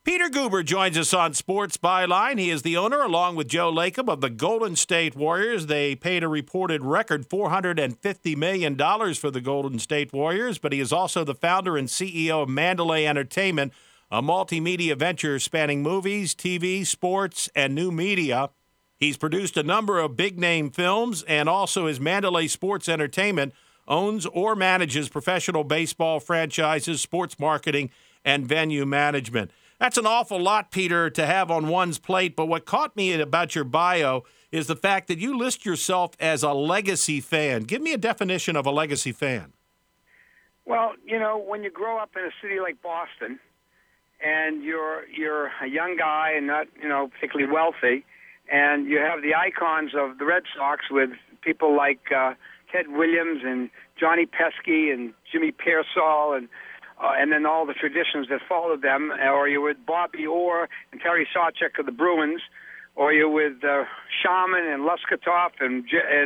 Peter Guber joins us on Sports Byline. He is the owner, along with Joe Lacob, of the Golden State Warriors. They paid a reported record $450 million for the Golden State Warriors, but he is also the founder and CEO of Mandalay Entertainment, a multimedia venture spanning movies, TV, sports, and new media. He's produced a number of big-name films, and also his Mandalay Sports Entertainment owns or manages professional baseball franchises, sports marketing, and venue management. That's an awful lot, Peter, to have on one's plate, but what caught me about your bio is the fact that you list yourself as a legacy fan. Give me a definition of a legacy fan. Well, when you grow up in a city like Boston and you're a young guy and not, particularly wealthy, and you have the icons of the Red Sox with people like Ted Williams and Johnny Pesky and Jimmy Pearsall and then all the traditions that followed them, or you're with Bobby Orr and Terry Sawchek of the Bruins, or you're with Shaman and Luskatoff and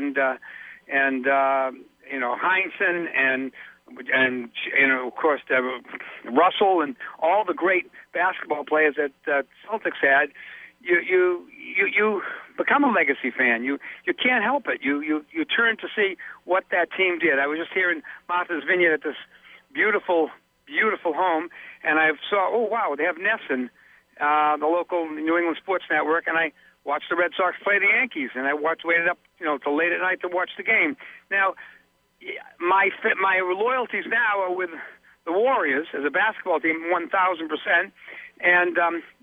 Heinsohn and of course Russell and all the great basketball players that Celtics had. You become a legacy fan. You can't help it. You turn to see what that team did. I was just here in Martha's Vineyard at this beautiful home, and I saw, oh, wow, they have NESN, the local New England Sports Network, and I watched the Red Sox play the Yankees, and I waited up, till late at night to watch the game. Now, my loyalties now are with the Warriors as a basketball team, 1,000%, and,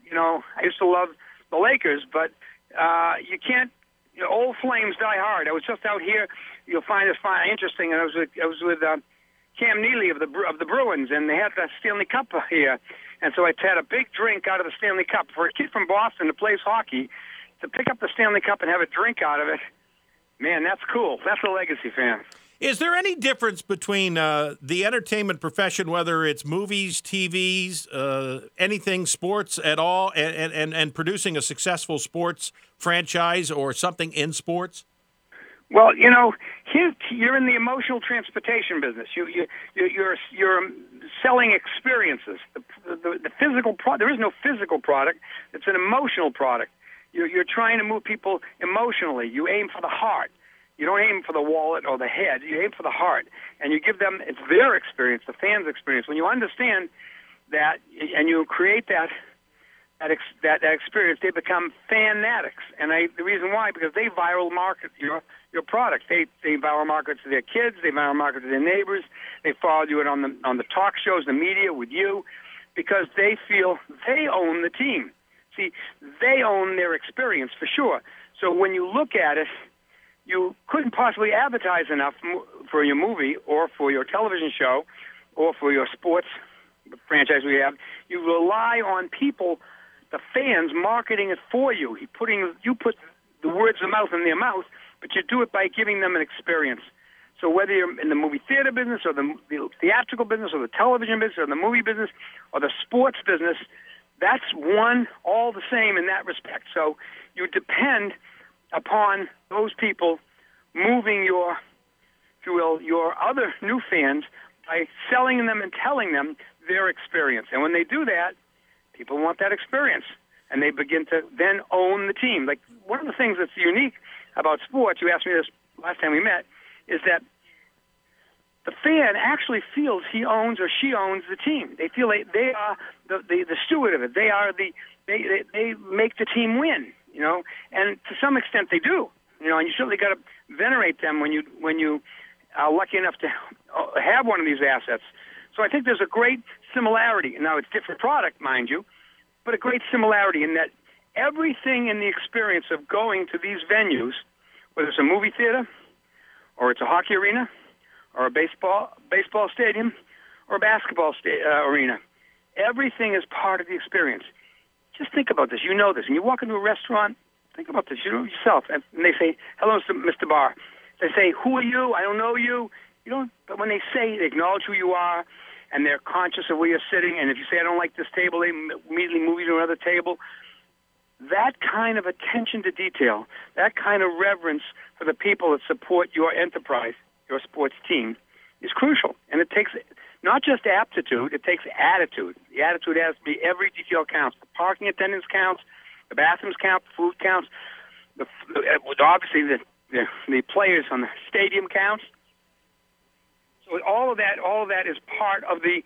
I used to love the Lakers, but you can't, old flames die hard. I was just out here. You'll find this interesting, and I was with Cam Neely of the Bruins, and they had the Stanley Cup here. And so I had a big drink out of the Stanley Cup. For a kid from Boston that plays hockey, to pick up the Stanley Cup and have a drink out of it, man, that's cool. That's a legacy fan. Is there any difference between the entertainment profession, whether it's movies, TVs, anything, sports at all, and producing a successful sports franchise or something in sports? Well, you're in the emotional transportation business. You're selling experiences. The physical there is no physical product. It's an emotional product. You're trying to move people emotionally. You aim for the heart. You don't aim for the wallet or the head. You aim for the heart, and you give them it's their experience, the fans' experience. When you understand that, and you create that experience, they become fanatics. And the reason why, because they viral market your product. They viral market to their kids. They viral market to their neighbors. They follow you on the talk shows, the media, with you, because they feel they own the team. See, they own their experience for sure. So when you look at it, you couldn't possibly advertise enough for your movie or for your television show or for your sports franchise we have. You rely on people, the fans, marketing it for you. You put the words of mouth in their mouth, but you do it by giving them an experience. So whether you're in the movie theater business or the theatrical business or the television business or the movie business or the sports business, that's all the same in that respect. So you depend upon those people moving your other new fans by selling them and telling them their experience. And when they do that, people want that experience, and they begin to then own the team. Like, one of the things that's unique about sports, you asked me this last time we met, is that the fan actually feels he owns or she owns the team. They feel they are the steward of it. They make the team win, and to some extent they do, and you certainly got to venerate them when you are lucky enough to have one of these assets. So I think there's a great similarity. Now, it's different product, mind you, but a great similarity in that everything in the experience of going to these venues, whether it's a movie theater or it's a hockey arena or a baseball stadium or a basketball arena, everything is part of the experience. Just think about this. You know this. When you walk into a restaurant, think about this. You know yourself. And they say, hello, Mr. Barr. They say, who are you? I don't know you. But when they acknowledge who you are, and they're conscious of where you're sitting, and if you say, I don't like this table, they immediately move you to another table. That kind of attention to detail, that kind of reverence for the people that support your enterprise, your sports team, is crucial. And it takes not just aptitude, it takes attitude. The attitude has to be every detail counts. The parking attendance counts, the bathrooms count, the food counts, obviously the players on the stadium counts. So all of that is part of the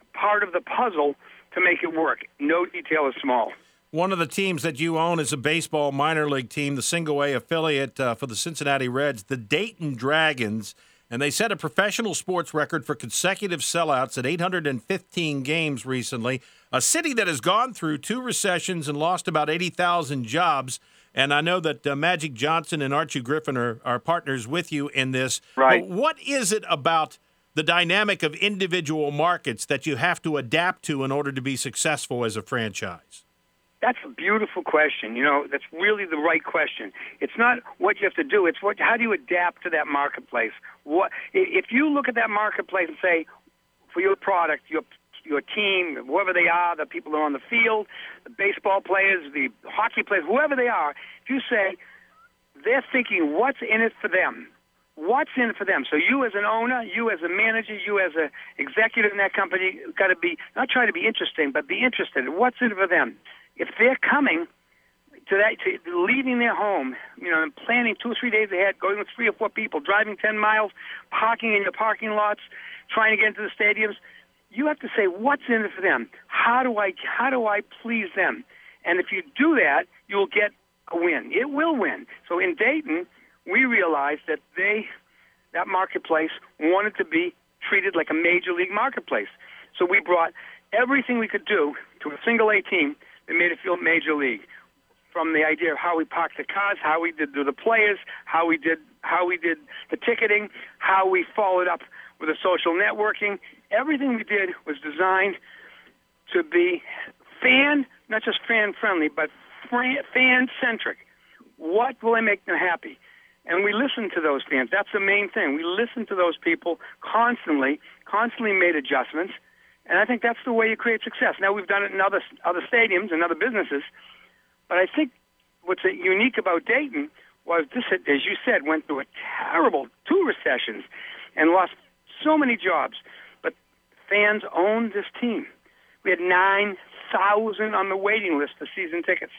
puzzle to make it work. No detail is small. One of the teams that you own is a baseball minor league team, the single-A affiliate for the Cincinnati Reds, the Dayton Dragons, and they set a professional sports record for consecutive sellouts at 815 games recently, a city that has gone through 2 recessions and lost about 80,000 jobs. And I know that Magic Johnson and Archie Griffin are partners with you in this. Right. But what is it about the dynamic of individual markets that you have to adapt to in order to be successful as a franchise? That's a beautiful question. That's really the right question. It's not what you have to do. It's how do you adapt to that marketplace? If you look at that marketplace and say, for your product, your team, whoever they are, the people that are on the field, the baseball players, the hockey players, whoever they are, if you say they're thinking what's in it for them, what's in it for them. So you as an owner, you as a manager, you as an executive in that company, got to be, not try to be interesting, but be interested. What's in it for them? If they're coming to leaving their home, and planning 2 or 3 days ahead, going with 3 or 4 people, driving 10 miles, parking in your parking lots, trying to get into the stadiums, you have to say what's in it for them. How do I please them? And if you do that, you'll get a win. It will win. So in Dayton, we realized that that marketplace wanted to be treated like a major league marketplace. So we brought everything we could do to a single-A team that made it feel major league. From the idea of how we parked the cars, how we did the players, how we did the ticketing, how we followed up with the social networking. Everything we did was designed to be not just fan-friendly, but fan-centric. What will I make them happy? And we listened to those fans. That's the main thing. We listened to those people constantly made adjustments, and I think that's the way you create success. Now, we've done it in other stadiums and other businesses, but I think what's unique about Dayton was this, as you said, went through a terrible 2 recessions and lost so many jobs, but fans owned this team. We had 9,000 on the waiting list for season tickets.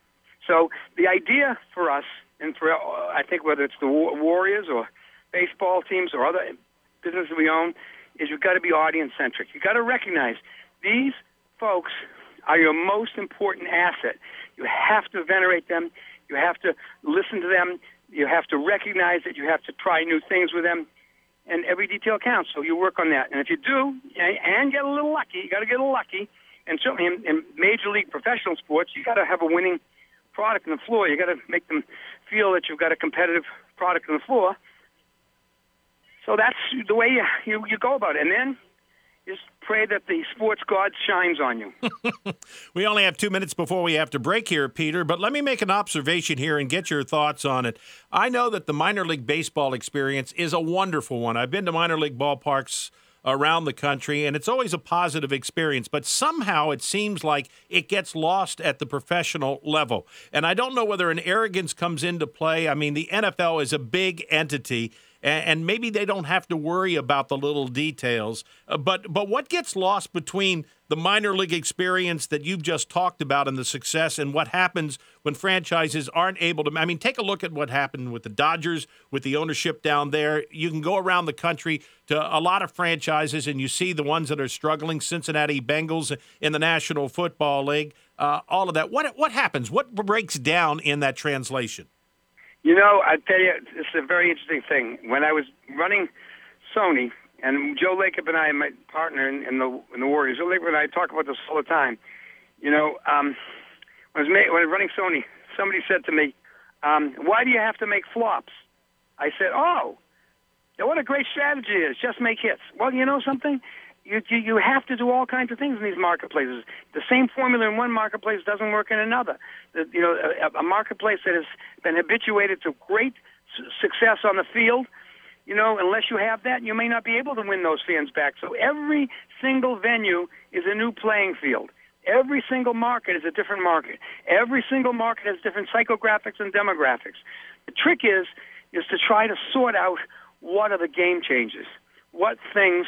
So the idea for us, and for I think whether it's the Warriors or baseball teams or other businesses we own, is you've got to be audience-centric. You've got to recognize these folks are your most important asset. You have to venerate them. You have to listen to them. You have to recognize that you have to try new things with them. And every detail counts, so you work on that. And if you do, and get a little lucky, you got to get a little lucky, and certainly in major league professional sports, you got to have a winning product on the floor. You got to make them feel that you've got a competitive product on the floor. So that's the way you go about it. And then just pray that the sports god shines on you. We only have 2 minutes before we have to break here, Peter, but let me make an observation here and get your thoughts on it. I know that the minor league baseball experience is a wonderful one. I've been to minor league ballparks around the country, and it's always a positive experience, but somehow it seems like it gets lost at the professional level. And I don't know whether an arrogance comes into play. I mean, the NFL is a big entity, and maybe they don't have to worry about the little details. But what gets lost between the minor league experience that you've just talked about and the success and what happens when franchises aren't able to – I mean, take a look at what happened with the Dodgers, with the ownership down there. You can go around the country to a lot of franchises and you see the ones that are struggling, Cincinnati Bengals in the National Football League, all of that. What happens? What breaks down in that translation? I tell you, it's a very interesting thing. When I was running Sony, and Joe Lacob and I, my partner in the Warriors, Joe Lacob and I talk about this all the time. When I was running Sony, somebody said to me, "Why do you have to make flops?" I said, "Oh, what a great strategy it is. Just make hits." Well, you know something? You have to do all kinds of things in these marketplaces. The same formula in one marketplace doesn't work in another. A marketplace that has been habituated to great success on the field, unless you have that, you may not be able to win those fans back. So every single venue is a new playing field. Every single market is a different market. Every single market has different psychographics and demographics. The trick is to try to sort out what are the game changers, what things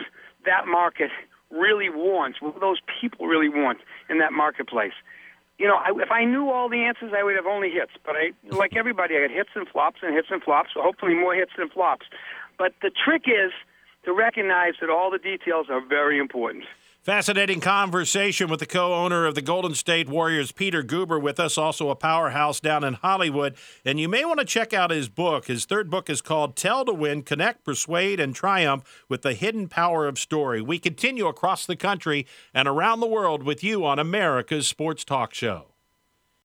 that market really wants, what those people really want in that marketplace. If I knew all the answers, I would have only hits. But like everybody, I had hits and flops, so hopefully more hits than flops. But the trick is to recognize that all the details are very important. Fascinating conversation with the co-owner of the Golden State Warriors, Peter Guber, with us, also a powerhouse down in Hollywood. And you may want to check out his book. His third book is called Tell to Win, Connect, Persuade, and Triumph with the Hidden Power of Story. We continue across the country and around the world with you on America's Sports Talk Show.